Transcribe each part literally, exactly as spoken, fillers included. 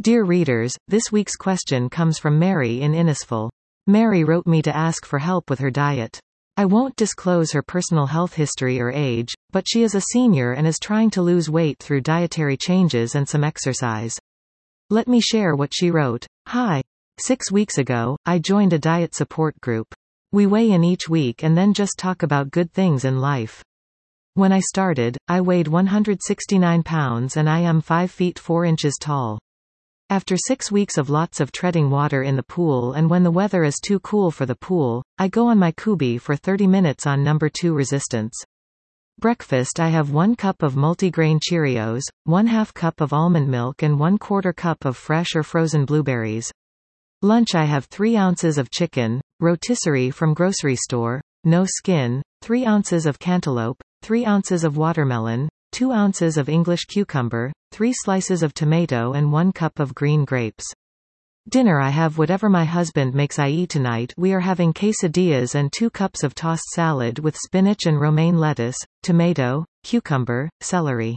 Dear readers, this week's question comes from Mary in Innisfil. Mary wrote me to ask for help with her diet. I won't disclose her personal health history or age, but she is a senior and is trying to lose weight through dietary changes and some exercise. Let me share what she wrote. Hi. Six weeks ago, I joined a diet support group. We weigh in each week and then just talk about good things in life. When I started, I weighed one hundred sixty-nine pounds and I am five feet four inches tall. After six weeks of lots of treading water in the pool and when the weather is too cool for the pool, I go on my Kubi for thirty minutes on number two resistance. Breakfast I have one cup of multigrain Cheerios, one half cup of almond milk and one quarter cup of fresh or frozen blueberries. Lunch I have three ounces of chicken, rotisserie from grocery store, no skin, three ounces of cantaloupe, three ounces of watermelon, two ounces of English cucumber, three slices of tomato and one cup of green grapes. Dinner I have whatever my husband makes. I eat tonight we are having quesadillas and two cups of tossed salad with spinach and romaine lettuce, tomato, cucumber, celery.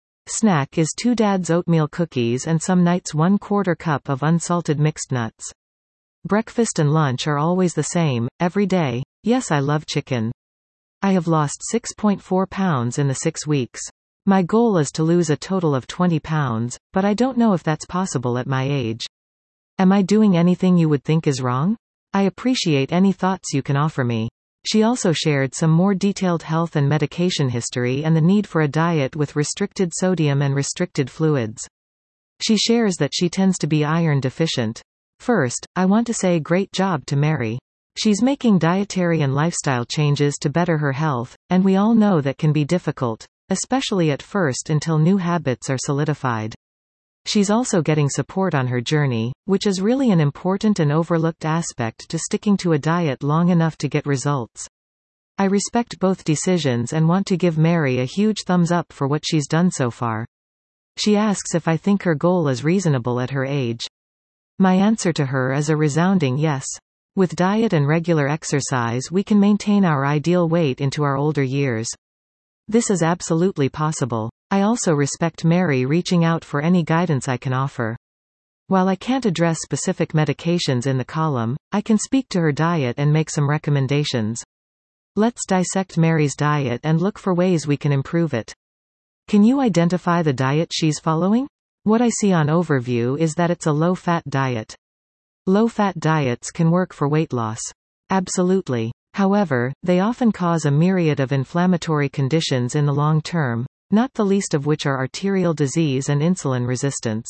Snack is two Dad's oatmeal cookies and some nights one quarter cup of unsalted mixed nuts. Breakfast and lunch are always the same, every day. Yes, I love chicken. I have lost six point four pounds in the six weeks. My goal is to lose a total of twenty pounds, but I don't know if that's possible at my age. Am I doing anything you would think is wrong? I appreciate any thoughts you can offer me. She also shared some more detailed health and medication history and the need for a diet with restricted sodium and restricted fluids. She shares that she tends to be iron deficient. First, I want to say great job to Mary. She's making dietary and lifestyle changes to better her health, and we all know that can be difficult, especially at first until new habits are solidified. She's also getting support on her journey, which is really an important and overlooked aspect to sticking to a diet long enough to get results. I respect both decisions and want to give Mary a huge thumbs up for what she's done so far. She asks if I think her goal is reasonable at her age. My answer to her is a resounding yes. With diet and regular exercise we can maintain our ideal weight into our older years. This is absolutely possible. I also respect Mary reaching out for any guidance I can offer. While I can't address specific medications in the column, I can speak to her diet and make some recommendations. Let's dissect Mary's diet and look for ways we can improve it. Can you identify the diet she's following? What I see on overview is that it's a low-fat diet. Low-fat diets can work for weight loss. Absolutely. However, they often cause a myriad of inflammatory conditions in the long term, not the least of which are arterial disease and insulin resistance.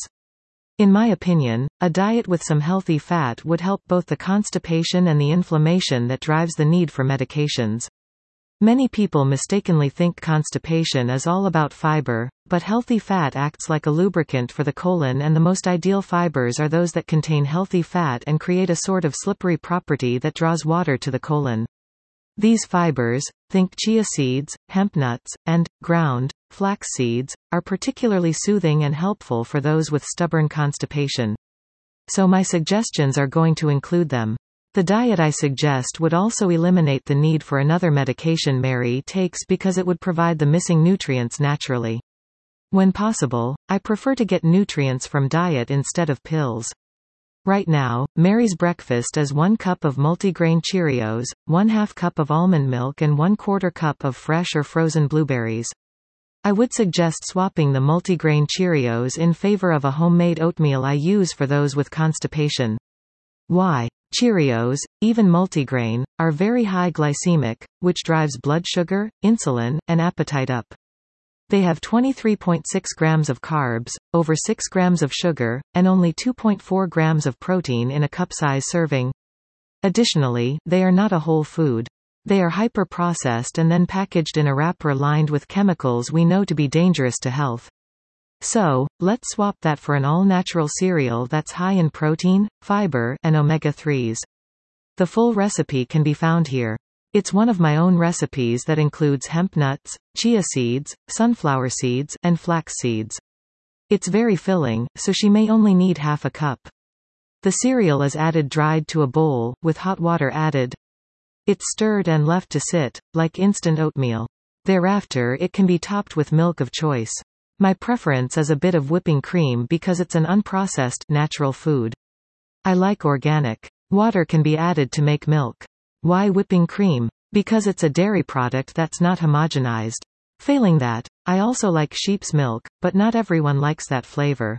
In my opinion, a diet with some healthy fat would help both the constipation and the inflammation that drives the need for medications. Many people mistakenly think constipation is all about fiber, but healthy fat acts like a lubricant for the colon, and the most ideal fibers are those that contain healthy fat and create a sort of slippery property that draws water to the colon. These fibers, think chia seeds, hemp nuts, and, ground, flax seeds, are particularly soothing and helpful for those with stubborn constipation. So my suggestions are going to include them. The diet I suggest would also eliminate the need for another medication Mary takes because it would provide the missing nutrients naturally. When possible, I prefer to get nutrients from diet instead of pills. Right now, Mary's breakfast is one cup of multigrain Cheerios, one half cup of almond milk and one quarter cup of fresh or frozen blueberries. I would suggest swapping the multigrain Cheerios in favor of a homemade oatmeal I use for those with constipation. Why? Cheerios, even multigrain, are very high glycemic, which drives blood sugar, insulin, and appetite up. They have twenty-three point six grams of carbs, over six grams of sugar, and only two point four grams of protein in a cup-size serving. Additionally, they are not a whole food. They are hyper-processed and then packaged in a wrapper lined with chemicals we know to be dangerous to health. So, let's swap that for an all-natural cereal that's high in protein, fiber, and omega threes. The full recipe can be found here. It's one of my own recipes that includes hemp nuts, chia seeds, sunflower seeds, and flax seeds. It's very filling, so she may only need half a cup. The cereal is added dried to a bowl, with hot water added. It's stirred and left to sit, like instant oatmeal. Thereafter it can be topped with milk of choice. My preference is a bit of whipping cream because it's an unprocessed, natural food. I like organic. Water can be added to make milk. Why whipping cream? Because it's a dairy product that's not homogenized. Failing that, I also like sheep's milk, but not everyone likes that flavor.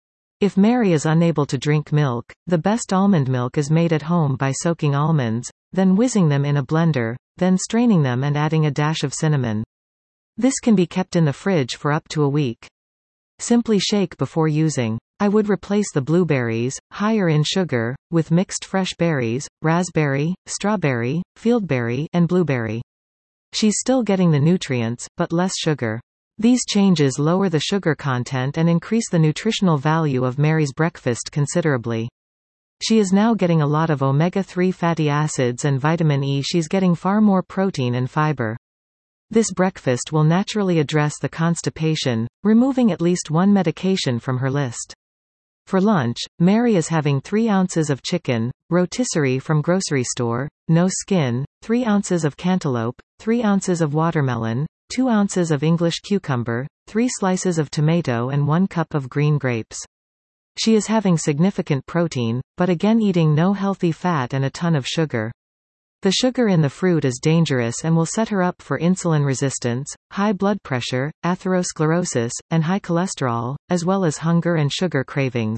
If Mary is unable to drink milk, the best almond milk is made at home by soaking almonds, then whizzing them in a blender, then straining them and adding a dash of cinnamon. This can be kept in the fridge for up to a week. Simply shake before using. I would replace the blueberries, higher in sugar, with mixed fresh berries, raspberry, strawberry, fieldberry, and blueberry. She's still getting the nutrients, but less sugar. These changes lower the sugar content and increase the nutritional value of Mary's breakfast considerably. She is now getting a lot of omega three fatty acids and vitamin E. She's getting far more protein and fiber. This breakfast will naturally address the constipation, removing at least one medication from her list. For lunch, Mary is having three ounces of chicken, rotisserie from grocery store, no skin, three ounces of cantaloupe, three ounces of watermelon, two ounces of English cucumber, three slices of tomato and one cup of green grapes. She is having significant protein, but again eating no healthy fat and a ton of sugar. The sugar in the fruit is dangerous and will set her up for insulin resistance, high blood pressure, atherosclerosis, and high cholesterol, as well as hunger and sugar cravings.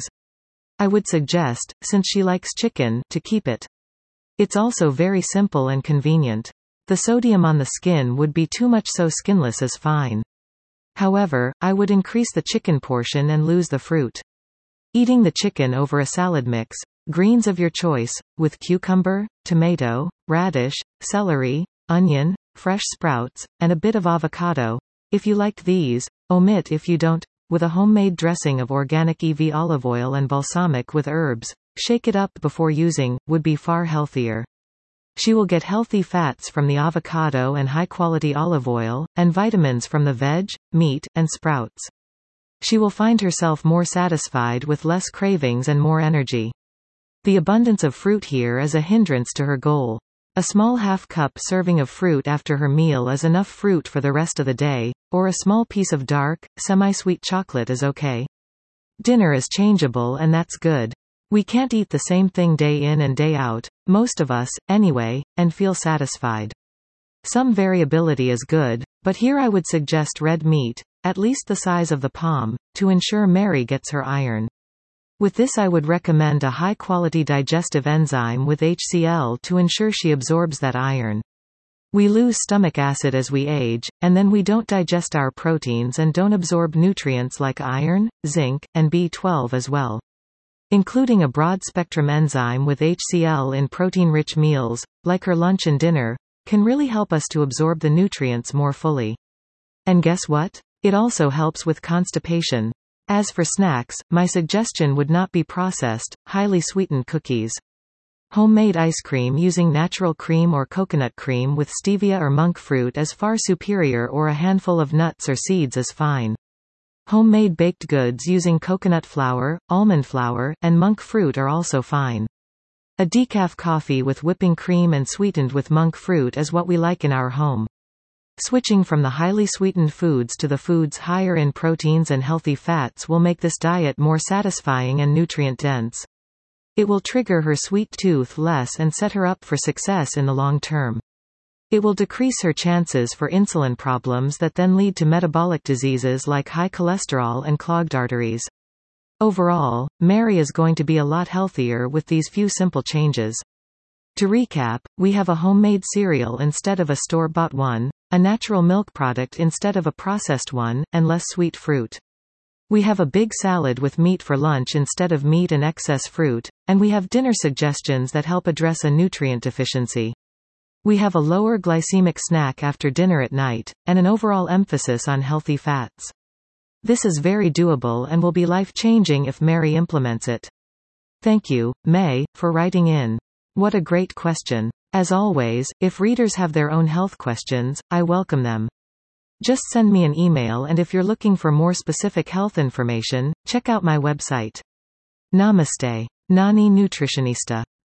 I would suggest, since she likes chicken, to keep it. It's also very simple and convenient. The sodium on the skin would be too much, so skinless is fine. However, I would increase the chicken portion and lose the fruit. Eating the chicken over a salad mix, greens of your choice, with cucumber, tomato, radish, celery, onion, fresh sprouts, and a bit of avocado. If you liked these, omit if you don't, with a homemade dressing of organic E V olive oil and balsamic with herbs, shake it up before using, would be far healthier. She will get healthy fats from the avocado and high-quality olive oil, and vitamins from the veg, meat, and sprouts. She will find herself more satisfied with less cravings and more energy. The abundance of fruit here is a hindrance to her goal. A small half-cup serving of fruit after her meal is enough fruit for the rest of the day, or a small piece of dark, semi-sweet chocolate is okay. Dinner is changeable, and that's good. We can't eat the same thing day in and day out, most of us, anyway, and feel satisfied. Some variability is good, but here I would suggest red meat, at least the size of the palm, to ensure Mary gets her iron. With this I would recommend a high-quality digestive enzyme with H C l to ensure she absorbs that iron. We lose stomach acid as we age, and then we don't digest our proteins and don't absorb nutrients like iron, zinc, and B twelve as well. Including a broad-spectrum enzyme with H C l in protein-rich meals, like her lunch and dinner, can really help us to absorb the nutrients more fully. And guess what? It also helps with constipation. As for snacks, my suggestion would not be processed, highly sweetened cookies. Homemade ice cream using natural cream or coconut cream with stevia or monk fruit is far superior, or a handful of nuts or seeds is fine. Homemade baked goods using coconut flour, almond flour, and monk fruit are also fine. A decaf coffee with whipping cream and sweetened with monk fruit is what we like in our home. Switching from the highly sweetened foods to the foods higher in proteins and healthy fats will make this diet more satisfying and nutrient-dense. It will trigger her sweet tooth less and set her up for success in the long term. It will decrease her chances for insulin problems that then lead to metabolic diseases like high cholesterol and clogged arteries. Overall, Mary is going to be a lot healthier with these few simple changes. To recap, we have a homemade cereal instead of a store-bought one, a natural milk product instead of a processed one, and less sweet fruit. We have a big salad with meat for lunch instead of meat and excess fruit, and we have dinner suggestions that help address a nutrient deficiency. We have a lower glycemic snack after dinner at night, and an overall emphasis on healthy fats. This is very doable and will be life-changing if Mary implements it. Thank you, May, for writing in. What a great question. As always, if readers have their own health questions, I welcome them. Just send me an email, and if you're looking for more specific health information, check out my website. Namaste. Nani Nutritionista.